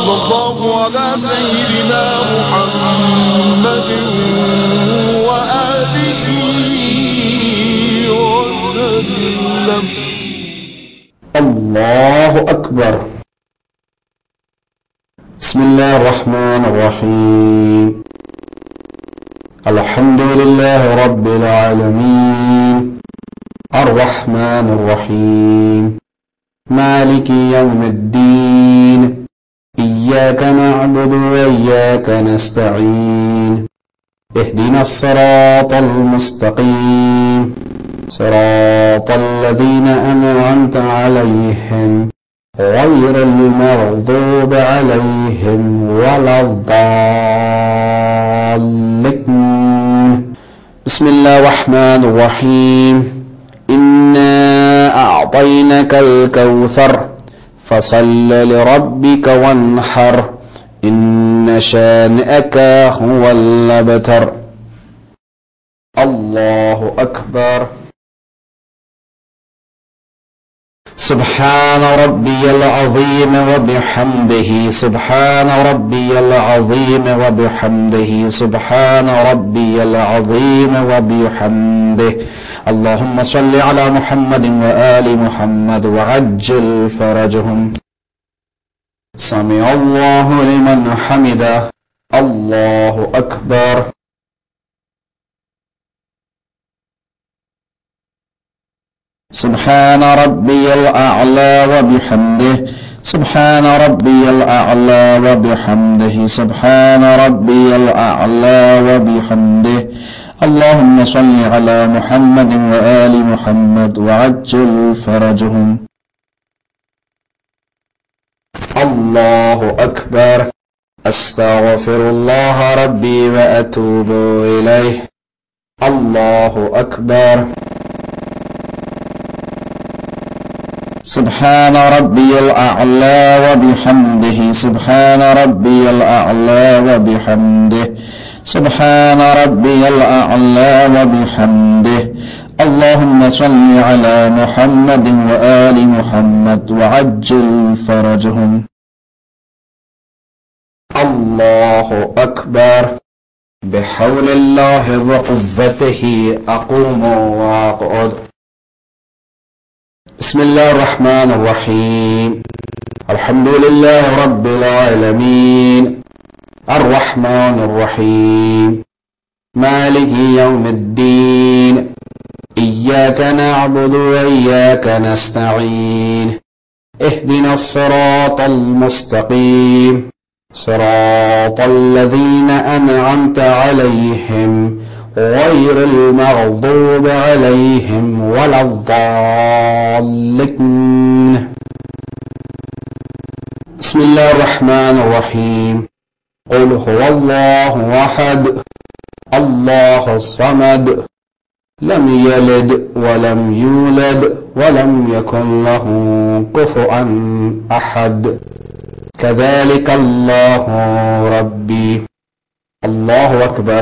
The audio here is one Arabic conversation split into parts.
الله على سيدنا محمد وآله وسلم. الله أكبر. بسم الله الرحمن الرحيم. الحمد لله رب العالمين الرحمن الرحيم مالك يوم الدين إياك نعبد وإياك نستعين اهدنا الصراط المستقيم صراط الذين أنعمت عليهم غير المغضوب عليهم ولا الضالين. بسم الله الرحمن الرحيم. إنا أعطيناك الكوثر فصل لربك وانحر إن شانئك هو الأبتر. الله أكبر. سبحان ربي العظيم وبحمده سبحان ربي العظيم وبحمده سبحان ربي العظيم وبحمده. اللهم صل على محمد وآل محمد وعجل فرجهم. سمع الله لمن حمده. الله أكبر. سبحان ربي الأعلى وبحمده سبحان ربي الأعلى وبحمده سبحان ربي الأعلى وبحمده. اللهم صل على محمد وآل محمد وعجل فرجهم. الله أكبر. أستغفر الله ربي وأتوب إليه. الله أكبر. سبحان ربي الأعلى وبحمده سبحان ربي الأعلى وبحمده سبحان ربي الأعلى وبحمده. اللهم صل على محمد وآل محمد وعجل فرجهم. الله أكبر. بحول الله وقوته أقوم وأقعد. بسم الله الرحمن الرحيم. الحمد لله رب العالمين الرحمن الرحيم مالك يوم الدين إياك نعبد وإياك نستعين اهدنا الصراط المستقيم صراط الذين أنعمت عليهم غير المغضوب عليهم ولا الضالين. بسم الله الرحمن الرحيم. قل هو الله أحد الله الصمد لم يلد ولم يولد ولم يكن له كفوا أحد كذلك الله ربي. الله أكبر.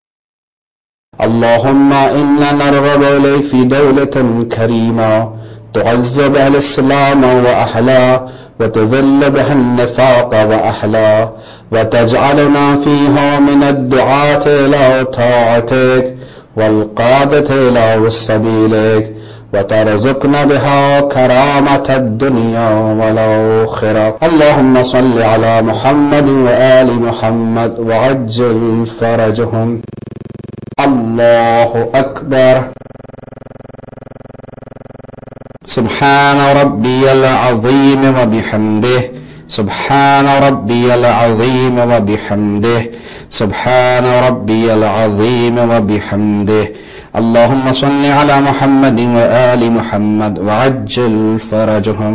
اللهم إنا نرغب إليك في دولة كريمة تعز بها الإسلام وأهله وتذل بها النفاق وأهله وتجعلنا فيها من الدعاة إلى طاعتك والقادة إلى سبيلك وترزقنا بها كرامة الدنيا والآخرة. اللهم صل على محمد وآل محمد وعجل فرجهم. الله أكبر. سبحان ربي العظيم وبحمده سبحان ربي العظيم وبحمده سبحان ربي العظيم وبحمده. اللهم صل على محمد وآل محمد وعجل فرجهم.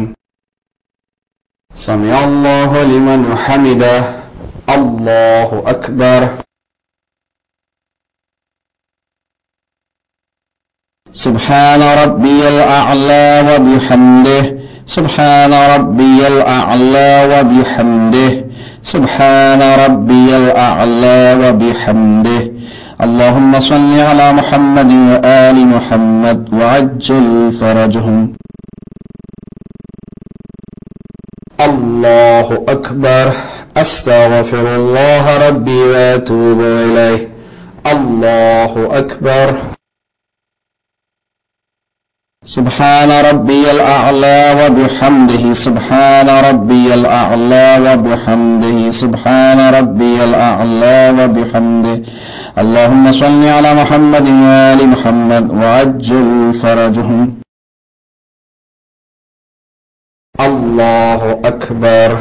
سمع الله لمن حمده. الله أكبر. سبحان ربي الأعلى وبحمده سبحان ربي الأعلى وبحمده سبحان ربي الأعلى وبحمده. اللهم صل على محمد وآل محمد وعجل فرجهم. الله أكبر. أستغفر الله ربي وأتوب إليه. الله أكبر. سبحان ربي الأعلى وبحمده. سبحان ربي الأعلى وبحمده. سبحان ربي الأعلى وبحمده. اللهم صل على محمد وآل محمد وعجل فرجهم. الله أكبر.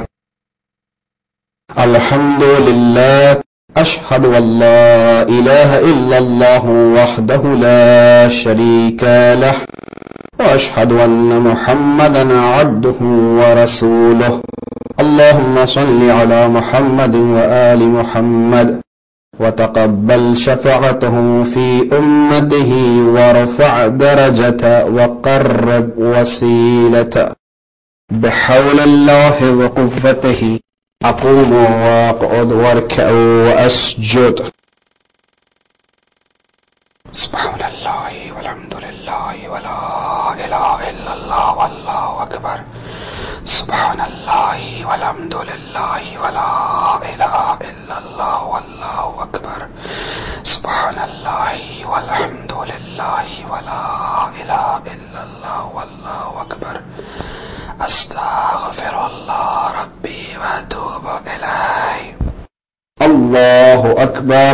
الحمد لله. أشهد أن لا إله إلا الله وحده لا شريك له، وأشهد أن محمدا عبده ورسوله. اللهم صل على محمد وآل محمد وتقبل شفاعته في أمته وارفع درجة وقرب وسيلة بحول الله وقوته. أقوم وأقعد وأركع وأسجد. سبحان الله والحمد لله ولا إله إلا الله والله أكبر. سبحان الله والحمد لله ولا إله إلا الله والله أكبر. سبحان الله والحمد لله ولا إله إلا الله والله أكبر. أستغفر الله ربي وأتوب إليه. الله أكبر.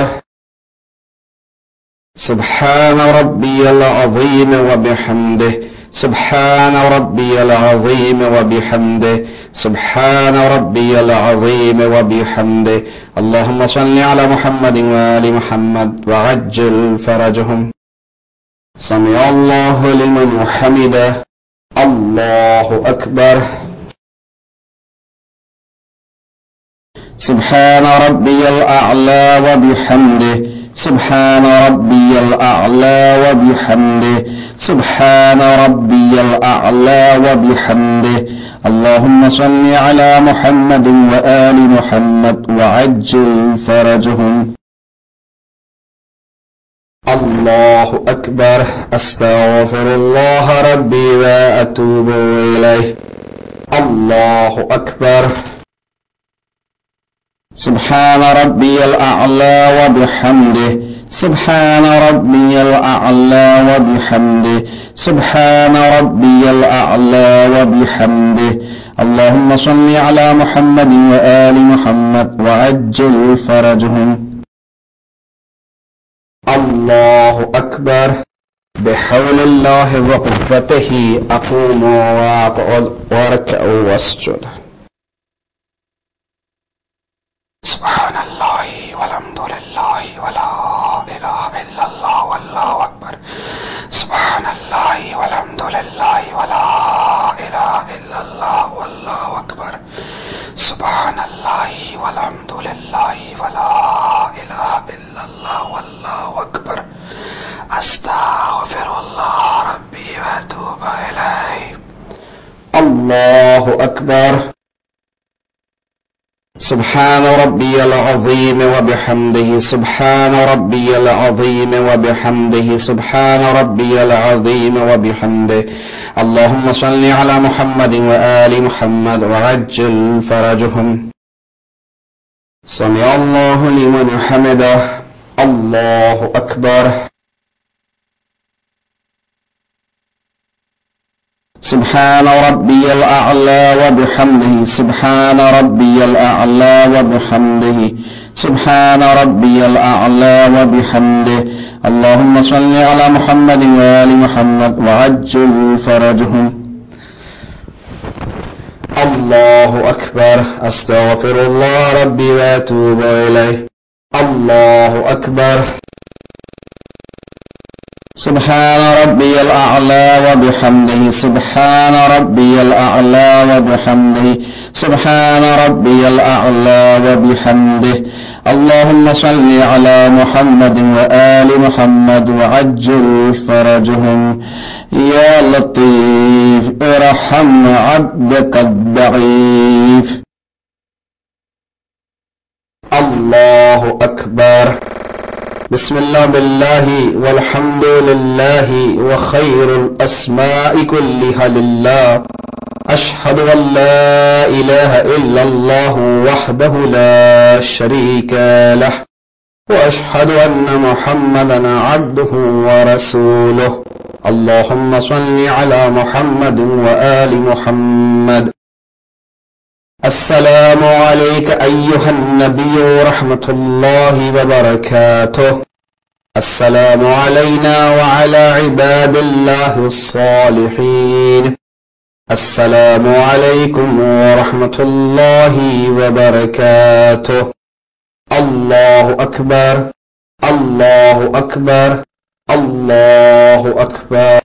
سبحان ربي العظيم وبحمده. سبحان ربي العظيم وبحمده. سبحان ربي العظيم وبحمده. اللهم صل على محمد وآل محمد وعجل فرجهم. سمع الله لمن حمده. الله أكبر. سبحان ربي الأعلى وبحمده. سبحان ربي الأعلى وبحمده. سبحان ربي الأعلى وبحمده. اللهم صل على محمد وآل محمد وعجل فرجهم. الله أكبر. أستغفر الله ربي وأتوب إليه. الله أكبر. سبحان ربي الأعلى وبحمده. سبحان ربي الأعلى وبحمده. سبحان ربي الأعلى وبحمده. اللهم صل على محمد وآل محمد وعجل فرجهم. الله أكبر. بحول الله وقوته. أقوم وأقعد وأركع وأسجد. سبحان الله والحمد لله ولا إله إلا الله والله أكبر. سبحان الله والحمد لله ولا إله إلا الله والله أكبر. سبحان الله والحمد لله ولا إله إلا الله والله أكبر. أستغفر الله ربي وأتوب إليه. الله أكبر. سبحان ربي العظيم وبحمده. سبحان ربي العظيم وبحمده. سبحان ربي العظيم وبحمده. اللهم صل على محمد وآل محمد وعجل فرجهم. سمع الله لمن حمده. الله أكبر. سبحان ربي الأعلى وبحمده. سبحان ربي الأعلى وبحمده. سبحان ربي الأعلى وبحمده. اللهم صل على محمد وآل محمد وعجل فرجهم. الله أكبر. أستغفر الله ربي وأتوب إليه. الله أكبر. سبحان ربي الأعلى وبحمده. سبحان ربي الأعلى وبحمده. سبحان ربي الأعلى وبحمده. اللهم صل على محمد وآل محمد وعجل فرجهم. يا لطيف ارحم عبدك الضعيف. الله أكبر. بسم الله بالله والحمد لله وخير الأسماء كلها لله أشهد أن لا إله إلا الله وحده لا شريك له وأشهد أن محمدا عبده ورسوله اللهم صل على محمد وآل محمد السلام عليك أيها النبي ورحمة الله وبركاته السلام علينا وعلى عباد الله الصالحين السلام عليكم ورحمة الله وبركاته الله أكبر الله أكبر الله أكبر